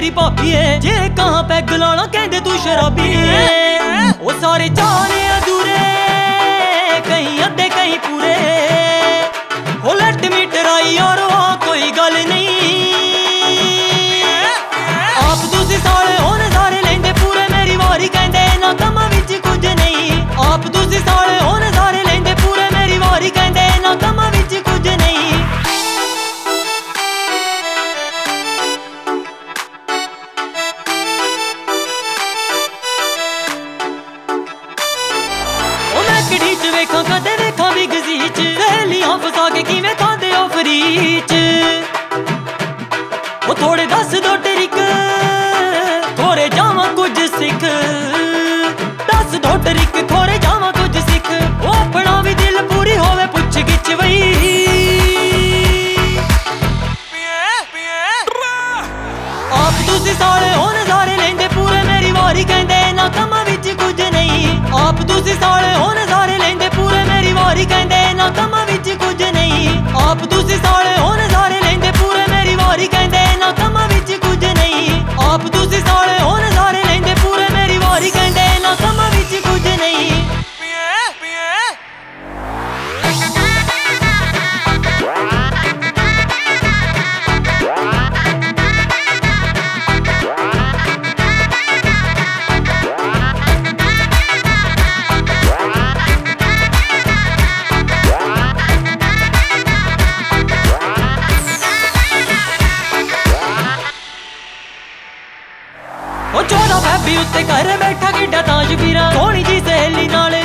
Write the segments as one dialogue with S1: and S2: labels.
S1: मेरी भाभी है जे कहाँ पैग लाना कहते तू शराबी है। वो सारे चाले अधूरे कहीं अद्धे कहीं पूरे हो लट मिटराई और वहाँ कोई गल नहीं। आप तुसी साले हो नज़ारे लेंदे पूरे मेरी वारी कहते ना कमा विच कुछ नहीं। आप तुसी साले हो नज़ारे लेंदे पूरे मेरी वारी कहते ना कमा विच कुछ नहीं। वेखा कदे वेखा भी गजीच सहेलियां फसा के किवें खांदे ओ फरीच। ओ थोड़े दस दो ट्रिक खोरे जावां कुछ सिख। दस दो ट्रिक खोरे जावां कुछ सिख। ओ अपना भी दिल पूरी होवे पुछ गिच वई। आप तुसी साले हो नज़ारे लेंदे पूरे मेरी वारी कहंदे ना कमा विच कुछ नहीं। आप तुसी साले हो नज़ारे लेंदे पूरे मेरी वारी कहंदे ना कमा विच कुछ नहीं। आप तुसी साले हो नज़ारे लेंदे पूरे मेरी वारी कहंदे ना कमा विच कुछ नहीं। आप तुसी साले हो नज़ारे लेंदे पूरे मेरी वारी कहंदे ना कमा विच कुछ नहीं। ओ 14 फैबी उत्ते घर बैठा किड्डा ताश फिरा सोहनी जी सहेली नाले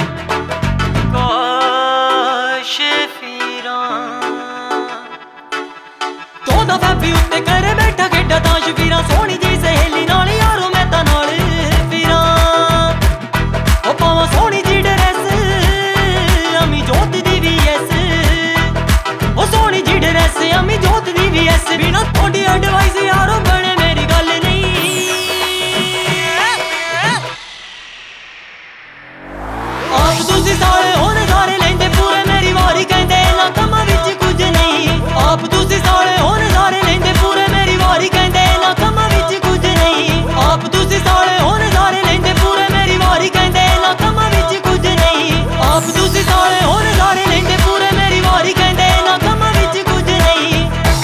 S1: काश फिरा। 14 फैबी उत्ते घर बैठा किड्डा ताश फिरा सोहनी जी सहेली नाले यारो मैं तां नाल फिरा। ओ पावां सोहनी जी ड्रेस अम्मी जोत दी वी एस। ओ सोहनी जी ड्रेस अम्मी जोत दी वी एस। बिना थोड़ी एडवाइस यारो बने मेरी गल नहीं। आप तुसी साले हो नज़ारे लेंदे पूरे मेरी वारी कहंदे ना कमा विच कुछ नहीं। आप तुसी साले हो नज़ारे लेंदे पूरे मेरी वारी कहंदे ना कमा विच कुछ नहीं। आप तुसी साले हो नज़ारे लेंदे पूरे मेरी वारी कहंदे ना कमा विच कुछ नहीं। आप तुसी साले हो नज़ारे लेंदे पूरे मेरी वारी कहंदे ना कमा विच कुछ नहीं।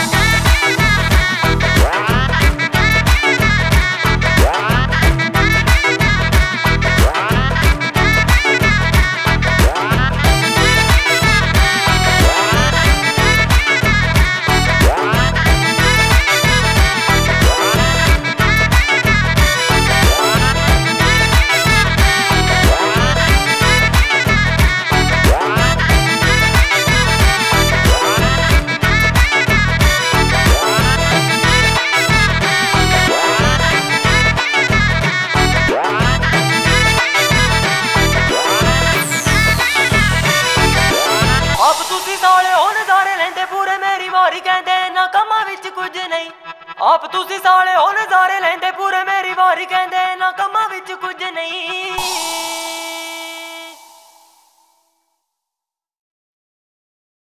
S1: आप तुसी साले हो नज़ारे लेंदे पूरे मेरी वारी कहंदे ना कमा विच कुछ नहीं। आप तुसी साले हो नज़ारे लेंदे पूरे मेरी वारी कहंदे ना कमा विच कुछ नहीं।